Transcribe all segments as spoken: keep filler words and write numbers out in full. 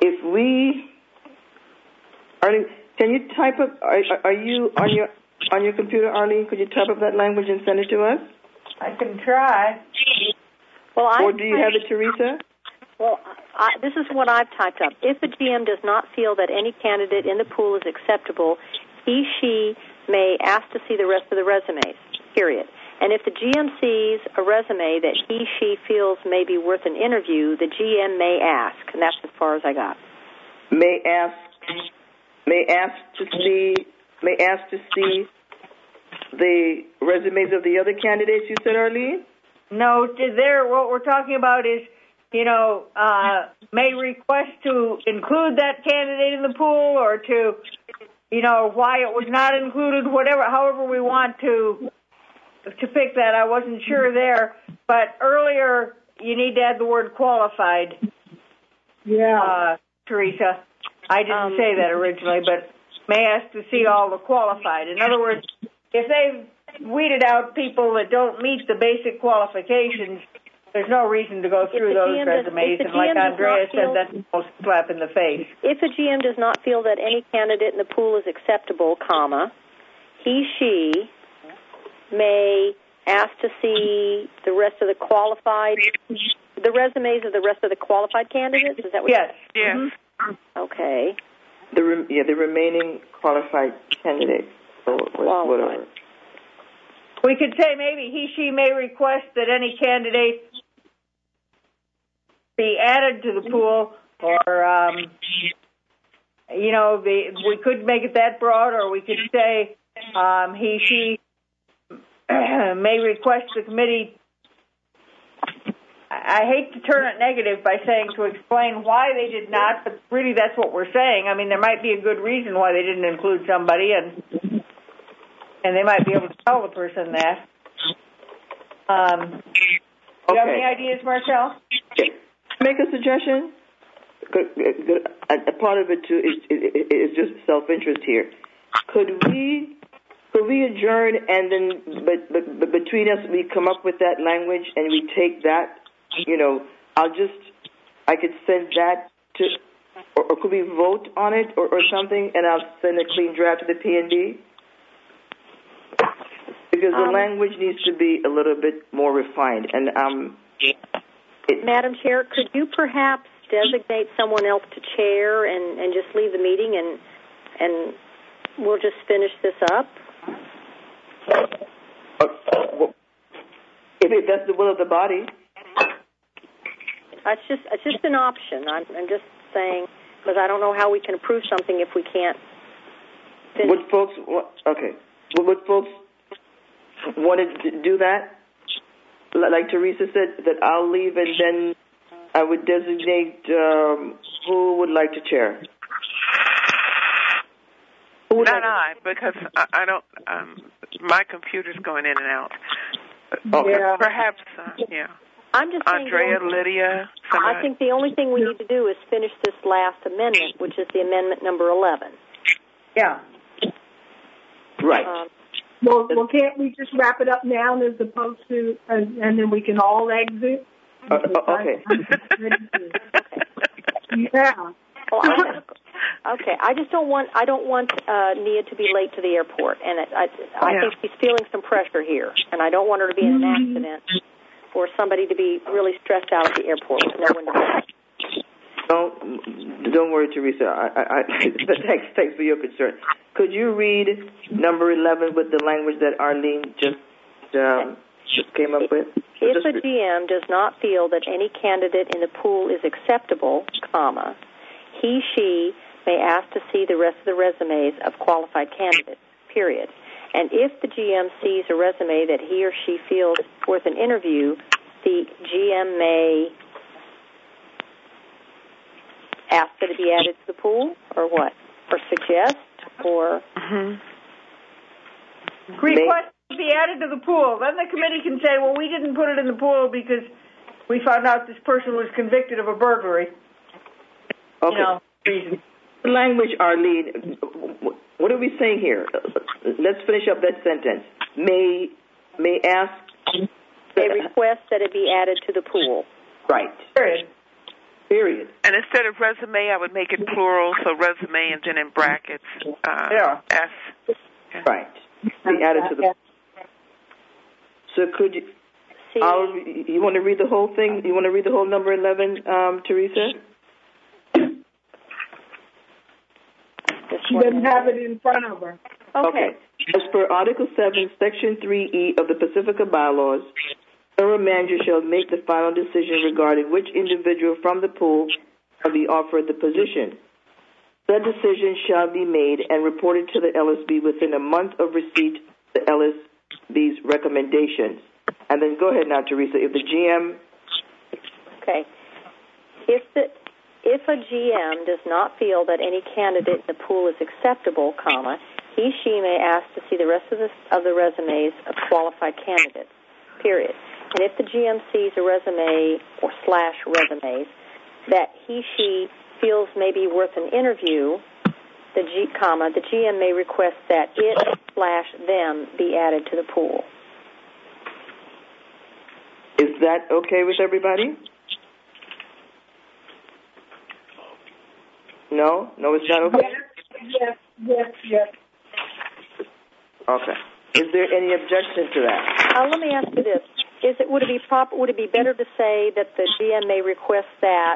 if we, Arlene, can you type up, are, are you on your on your computer, Arlene? Could you type up that language and send it to us? I can try. Well, I, or do you have it, Teresa? Well, I, this is what I've typed up. If a G M does not feel that any candidate in the pool is acceptable, he, she may ask to see the rest of the resumes, period. And if the G M sees a resume that he, she feels may be worth an interview, the G M may ask, and that's as far as I got. May ask, may ask to see, may ask to see the resumes of the other candidates. You said, Arlene? No, there. What we're talking about is, you know, uh, may request to include that candidate in the pool, or to, you know, why it was not included, whatever, however we want to. To pick that, I wasn't sure there, but earlier you need to add the word qualified. Yeah, uh, Teresa. I didn't um, say that originally, but may ask to see all the qualified. In other words, if they've weeded out people that don't meet the basic qualifications, there's no reason to go through those resumes. And like Andrea said, that's the most slap in the face. If a G M does not feel that any candidate in the pool is acceptable, comma, he, she may ask to see the rest of the qualified, the resumes of the rest of the qualified candidates? Is that what yes. you're saying? Yes. Mm-hmm. Okay. The re- yeah, the remaining qualified candidates. Or whatever. We could say maybe he, she may request that any candidate be added to the pool, or, um, you know, the, we could make it that broad, or we could say um, he, she may request the committee. I hate to turn it negative by saying to explain why they did not, but really that's what we're saying. I mean, there might be a good reason why they didn't include somebody, and and they might be able to tell the person that. Um, do you okay. have any ideas, Marcel? Make a suggestion. A part of it too is, is just self-interest here. Could we? Could we adjourn, and then but, but, but between us we come up with that language and we take that, you know, I'll just, I could send that to, or, or could we vote on it or, or something, and I'll send a clean draft to the P and D? Because the um, language needs to be a little bit more refined. And um, it, Madam Chair, could you perhaps designate someone else to chair and, and just leave the meeting, and and we'll just finish this up? Uh, well, if it, that's the will of the body. It's just it's just an option. I'm, I'm just saying, because I don't know how we can approve something if we can't finish. Would folks, okay, would folks want to do that? Like Teresa said, that I'll leave and then I would designate um, who would like to chair. Not like I, because I, I don't, um, my computer's going in and out. Okay. Yeah. Perhaps, uh, yeah. I'm just Andrea, saying, Lydia, somebody. I think the only thing we need to do is finish this last amendment, which is the amendment number eleven. Yeah. Right. Um, well, well, can't we just wrap it up now as opposed to, and, and then we can all exit? Uh, okay. Yeah. Well, I'm, okay. I just don't want I don't want uh, Nia to be late to the airport, and it, I I yeah. think she's feeling some pressure here, and I don't want her to be in an accident or somebody to be really stressed out at the airport with no one to visit. Don't don't worry, Teresa. I, I, I thanks thanks for your concern. Could you read number eleven with the language that Arlene just um, just came up with? If just a G M does not feel that any candidate in the pool is acceptable, comma, he, she may ask to see the rest of the resumes of qualified candidates, period. And if the G M sees a resume that he or she feels worth an interview, the G M may ask that it be added to the pool, or what? Or suggest, or... Mm-hmm. Request to be added to the pool. Then the committee can say, well, we didn't put it in the pool because we found out this person was convicted of a burglary. Okay. You know, reason. Language, Arlene, what are we saying here? Let's finish up that sentence. May may ask... May request that it be added to the pool. Right. Period. period. And instead of resume, I would make it plural, so resume and then in brackets, uh, Yeah. S. Yeah. Right. Be added to the. So could you? See, I'll, you want to read the whole thing? You want to read the whole number eleven, um, Teresa? this She one doesn't is- have it in front of her. Okay. As per Article seven, Section three E of the Pacifica Bylaws, the borough manager shall make the final decision regarding which individual from the pool shall be offered the position. That decision shall be made and reported to the L S B within a month of receipt of the L S B's recommendations. And then go ahead now, Teresa. If the G M... Okay. If the if a G M does not feel that any candidate in the pool is acceptable, comma, he, she may ask to see the rest of the, of the resumes of qualified candidates, period. And if the G M sees a resume or slash resumes that he, she feels may be worth an interview, the G, comma, the G M may request that it slash them be added to the pool. Is that okay with everybody? No? No, it's not okay? Yes, yes, yes. Okay. Is there any objection to that? Uh, let me ask you this: Is it would it be proper? Would it be better to say that the G M may request that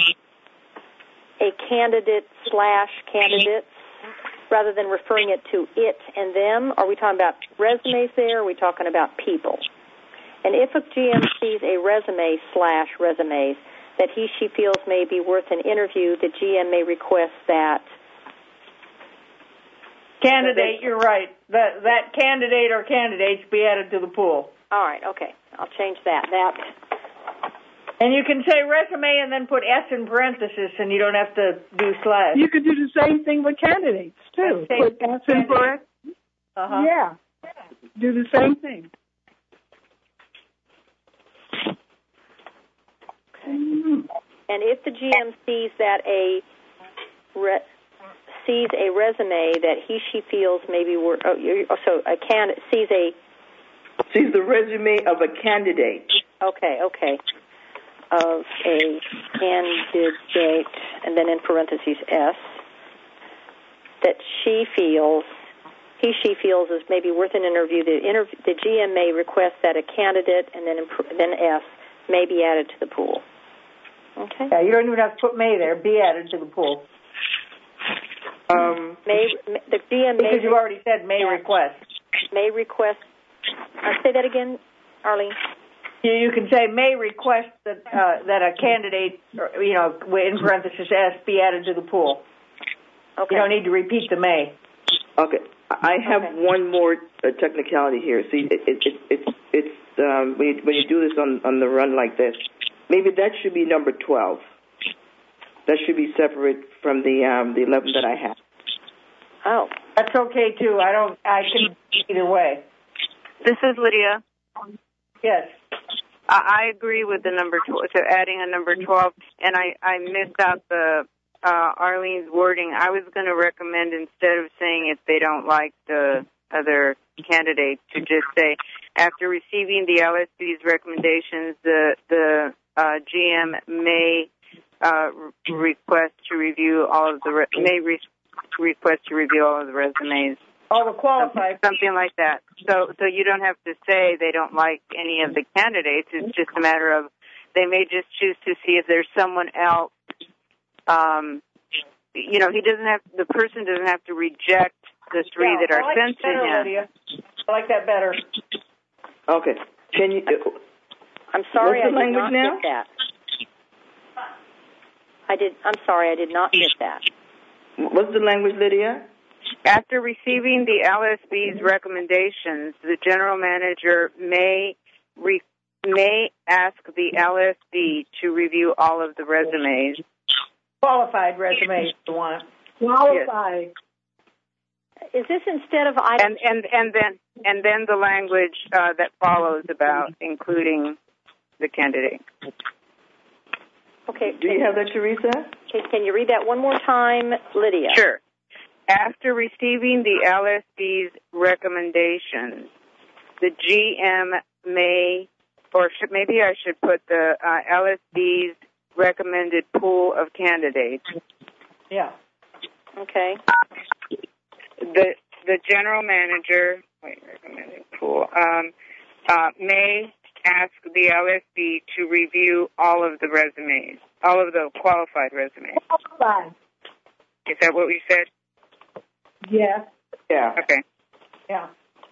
a candidate slash candidates, rather than referring it to it and them? Are we talking about resumes there? Or are we talking about people? And if a G M sees a resume slash resumes that he, she feels may be worth an interview, the G M may request that. Candidate, you're right. That that candidate or candidates be added to the pool. All right, okay. I'll change that. That. And you can say resume and then put S in parenthesis, and you don't have to do slash. You could do the same thing with candidates, too. Same- Put S in parentheses. Uh-huh. Yeah. Do the same thing. Mm. And if the G M sees that a re, sees a resume that he, she feels maybe worth, oh, you- so a can sees a. Sees the resume of a candidate. Okay, okay. Of a candidate, and then in parentheses S, that she feels, he, she feels is maybe worth an interview. The, interview, the G M may request that a candidate, and then in, then S, may be added to the pool. Okay. Yeah, you don't even have to put may there. Be added to the pool. Um, May the G M may Because you already said may yeah. request. may request. Uh, say that again, Arlene. You, you can say may request that uh, that a candidate, or, you know, in parenthesis S, be added to the pool. Okay. You don't need to repeat the may. okay. I have Okay. one more uh, technicality here. See, it, it, it, it, it's um, when, you, when you do this on, on the run like this, maybe that should be number twelve. That should be separate from the um, the eleven that I have. Oh. That's okay too. I don't. I can either way. This is Lydia. Yes. I, I agree with the number twelve, to adding a number twelve, and I, I missed out the uh, Arlene's wording. I was going to recommend, instead of saying if they don't like the other candidate, to just say after receiving the L S B's recommendations, the the uh, G M may uh, request to review all of the re- may re- request to review all of the resumes. All the qualified. Something like that. So so you don't have to say they don't like any of the candidates. It's just a matter of they may just choose to see if there's someone else. Um, you know, he doesn't have, the person doesn't have to reject the three Yeah, that are I like sent that better, to him. Lydia. I like that better. Okay. Can you? I'm sorry, What's I the did language not now? get that. I did. I'm sorry, I did not get that. What's the language, Lydia? After receiving the L S B's recommendations, the general manager may re- may ask the L S B to review all of the resumes. Qualified resumes, you want. Qualified. Is this instead of item? And and and then and then the language uh, that follows about including the candidate. Okay. Do you have that, Teresa? Can, can you read that one more time, Lydia? Sure. After receiving the L S B's recommendations, the G M may, or should, maybe I should put the uh, L S B's recommended pool of candidates. Yeah. Okay. The the general manager, wait, recommended pool, um, uh, may ask the L S B to review all of the resumes, all of the qualified resumes. Qualified. Is that what we said? Yes. Yeah. Okay. Yeah.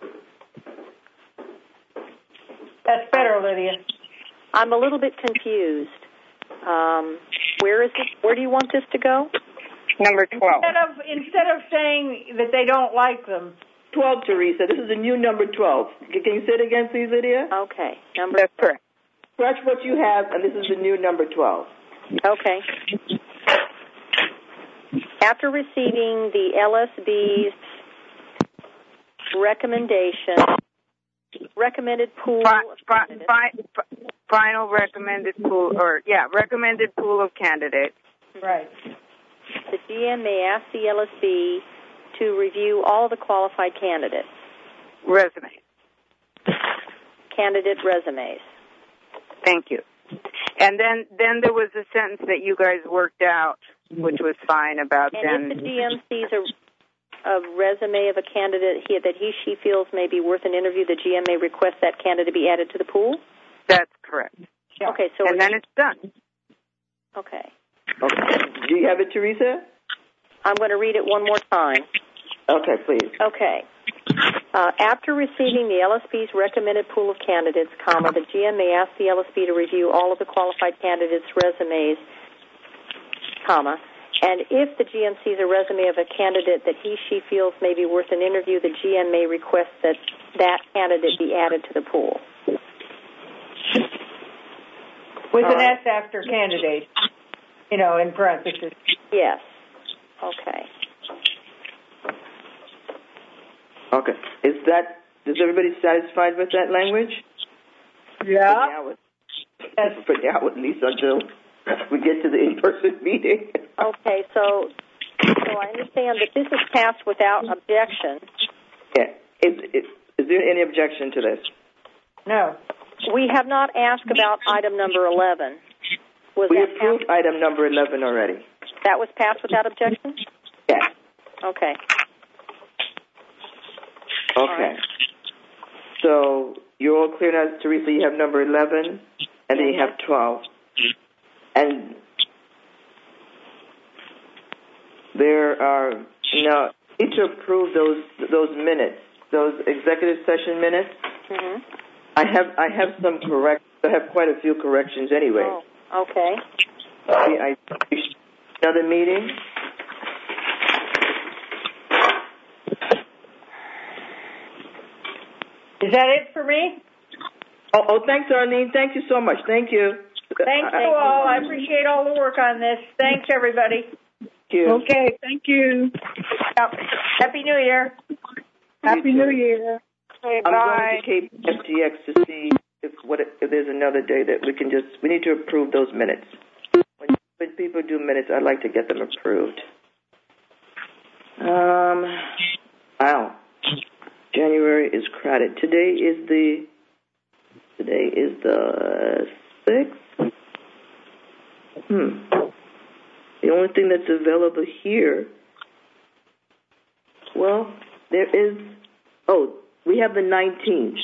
That's better, Lydia. I'm a little bit confused. Um, where is it? Where do you want this to go? Number twelve. Instead of instead of saying that they don't like them. twelve, Teresa. This is the new number twelve. Can you say it again, please, Lydia? Okay. Number. That's correct. Scratch what you have, and this is the new number twelve. Okay. After receiving the L S B's recommendation, recommended pool Fi, of fi, candidates. fi, final recommended pool, or yeah, recommended pool of candidates. Right. The G M may ask the L S B to review all the qualified candidates. Resumes. Candidate resumes. Thank you. And then, then there was a sentence that you guys worked out, which was fine about And then. if the G M sees a, a resume of a candidate he, that he, she feels may be worth an interview, the G M may request that candidate be added to the pool? That's correct. Yeah. Okay, so And then it's done. Okay. Okay. Do you have it, Teresa? I'm going to read it one more time. Okay, please. Okay. Uh, after receiving the L S B's recommended pool of candidates, comma, the G M may ask the L S B to review all of the qualified candidates' resumes, comma, and if the G M sees a resume of a candidate that he, she feels may be worth an interview, the G M may request that that candidate be added to the pool. With an Uh, S after candidate, you know, in parentheses. Yes. Okay. Okay. Is that, is everybody satisfied with that language? Yeah. For now, at- for now, at least until we get to the in-person meeting. Okay, so so I understand that this is passed without objection. Yeah. Is, is, is there any objection to this? No. We have not asked about item number eleven. Was We that approved passed? item number eleven already. That was passed without objection? Yes. Okay. Okay. So you're all clear now, Teresa. You have number eleven, and then you have twelve. And there are now you need to approve those those minutes, those executive session minutes. Mm-hmm. I have I have some correct. I have quite a few corrections anyway. Oh, okay. See, I, another meeting. Is that it for me? Oh, oh, thanks, Arlene. Thank you so much. Thank you. Thanks I, to all. I appreciate all the work on this. Thanks, everybody. Thank you. Okay, thank you. Yep. Happy New Year. Happy New Year. Okay, I'm bye. going to K F T X to see if what if there's another day that we can just we need to approve those minutes. When, when people do minutes, I'd like to get them approved. Um, wow, January is crowded. Today is the today is the sixth. Hmm. The only thing that's available here. Well, there is. Oh, we have the nineteenth.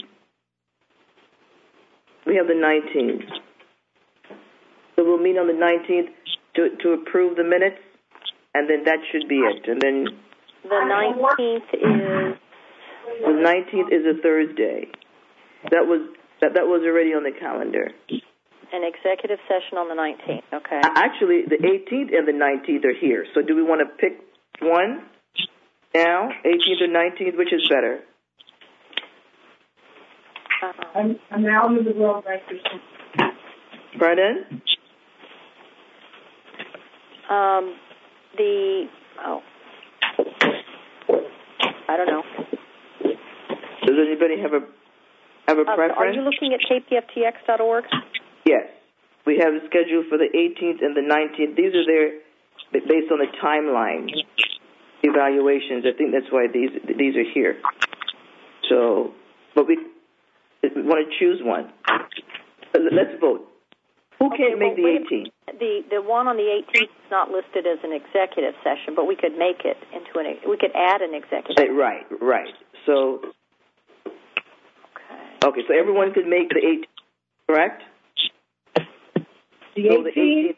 We have the nineteenth. So we'll meet on the nineteenth to to approve the minutes, and then that should be it. And then The nineteenth is... the nineteenth is a Thursday. That was that that was already on the calendar. An executive session on the nineteenth, okay. Actually, the eighteenth and the nineteenth are here. So do we want to pick one now, eighteenth or nineteenth? Which is better? Uh-huh. I'm, I'm now in the world record. Pardon? Um, the... Oh. I don't know. Does anybody have a have a Uh, preference? are you looking at K P F T X dot org? Yes. We have it scheduled for the eighteenth and the nineteenth. These are there based on the timeline evaluations. I think that's why these these are here. So, but we, we want to choose one. Let's vote. Who Okay, can't make well, the wait a eighteenth? The the one on the eighteenth is not listed as an executive session, but we could make it into an we could add an executive. Uh, right, right. So, Okay. okay, so everyone could make the eighteenth, correct? The So the eighteenth?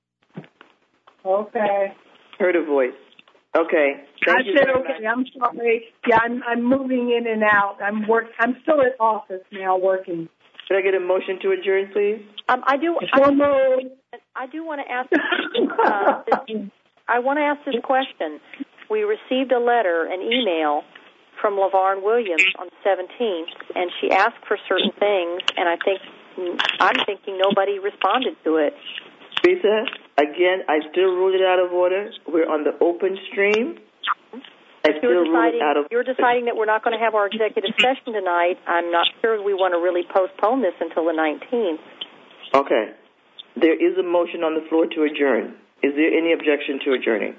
Okay. Heard a voice. Okay. Thank I you said very okay. much. I'm sorry. Yeah, I'm I'm moving in and out. I'm work. I'm still at office now working. Could I get a motion to adjourn, please? Um, I do. So I, moved. I do want to ask. Uh, this, I want to ask this question. We received a letter, an email from LaVarn Williams on the seventeenth, and she asked for certain things, and I think I'm thinking nobody responded to it. Teresa, again, I still ruled it out of order. We're on the open stream. I still You're rule it deciding, out of you're deciding that we're not going to have our executive session tonight. I'm not sure we want to really postpone this until the nineteenth. Okay. There is a motion on the floor to adjourn. Is there any objection to adjourning?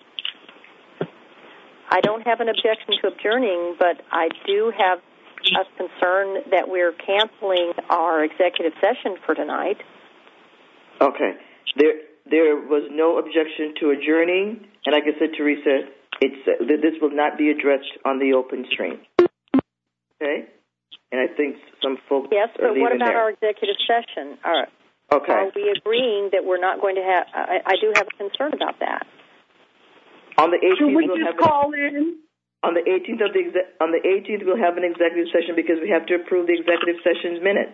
I don't have an objection to adjourning, but I do have a concern that we're canceling our executive session for tonight. Okay. There there was no objection to adjourning, and like I said, Teresa, it's uh, this will not be addressed on the open stream. Okay? And I think some folks Yes, are but what leaving about there. our executive session? Are, Okay. are we agreeing that we're not going to have, I, I do have a concern about that. On the eighteenth, Should we we'll just have a- call in? On the eighteenth of the exe- on the eighteenth, we'll have an executive session because we have to approve the executive session's minutes.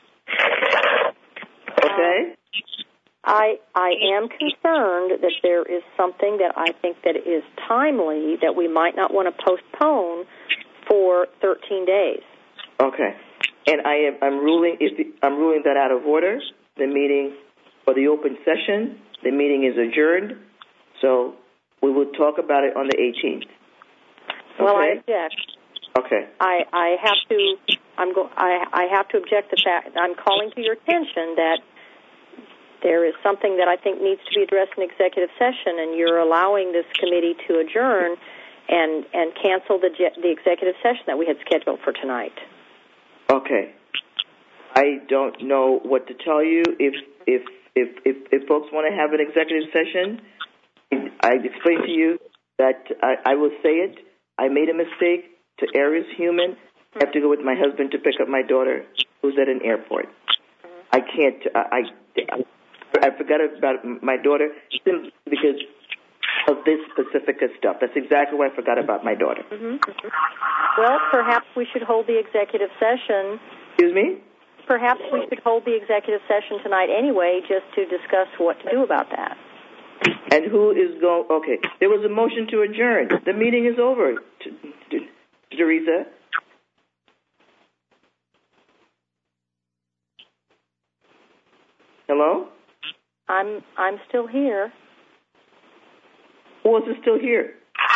Okay. I I am concerned that there is something that I think that is timely that we might not want to postpone for thirteen days. Okay. And I am I'm ruling if the, I'm ruling that out of order. The meeting for the open session, the meeting is adjourned. So we will talk about it on the eighteenth. Okay? Well, I object. Okay. I, I have to I'm go I I have to object the fact I'm calling to your attention that there is something that I think needs to be addressed in executive session, and you're allowing this committee to adjourn and and cancel the the executive session that we had scheduled for tonight. Okay. I don't know what to tell you. If if if if, if folks want to have an executive session, I explained to you that I, I will say it. I made a mistake. To err is human. I have to go with my husband to pick up my daughter, who's at an airport. I can't. I I, I forgot about my daughter simply because of this specific stuff. That's exactly why I forgot about my daughter. Mm-hmm. Well, perhaps we should hold the executive session. Excuse me? Perhaps we should hold the executive session tonight anyway, just to discuss what to do about that. And who is going? Okay, there was a motion to adjourn. The meeting is over. T- t- Teresa. Hello? I'm I'm still here. Who else is still here?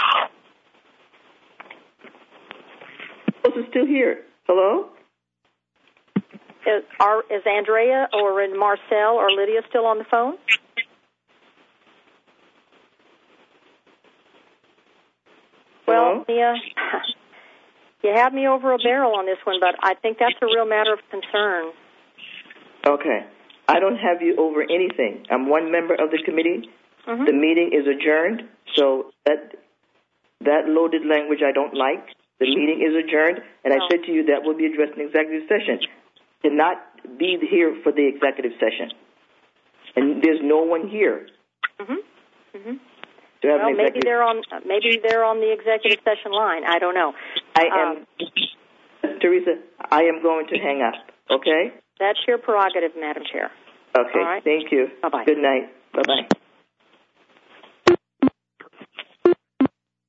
Who else is still here? Hello? Is, are, is Andrea or Marcel or Lydia still on the phone? Well, Mia, you have me over a barrel on this one, but I think that's a real matter of concern. Okay. I don't have you over anything. I'm one member of the committee. Mm-hmm. The meeting is adjourned, so that that loaded language I don't like. The meeting is adjourned, and no. I said to you that will be addressed in executive session. To not be here for the executive session. And there's no one here. Mm-hmm. Mm-hmm. To have well, an maybe they're on maybe they're on the executive session line. I don't know. I am, um, Teresa, I am going to hang up, okay? That's your prerogative, Madam Chair. Okay, all right. Thank you. Bye-bye. Good night. Bye-bye.